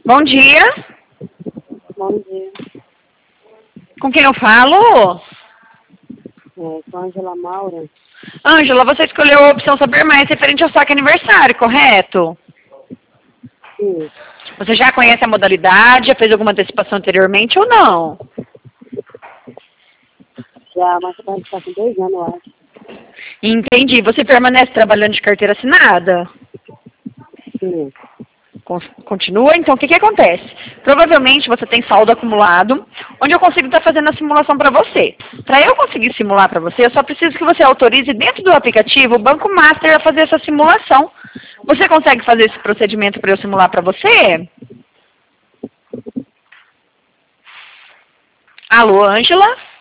Bom dia. Bom dia. Com quem eu falo? Com a Ângela Maura. Ângela, você escolheu a opção Saber Mais referente ao saque aniversário, correto? Sim. Você já conhece a modalidade, já fez alguma antecipação anteriormente ou não? Já, mas vai estar com 2 anos, eu acho. Entendi. Você permanece trabalhando de carteira assinada? Sim. Continua? Então, o que acontece? Provavelmente você tem saldo acumulado, onde eu consigo estar fazendo a simulação para você. Para eu conseguir simular para você, eu só preciso que você autorize dentro do aplicativo o Banco Master a fazer essa simulação. Você consegue fazer esse procedimento para eu simular para você? Alô, Ângela?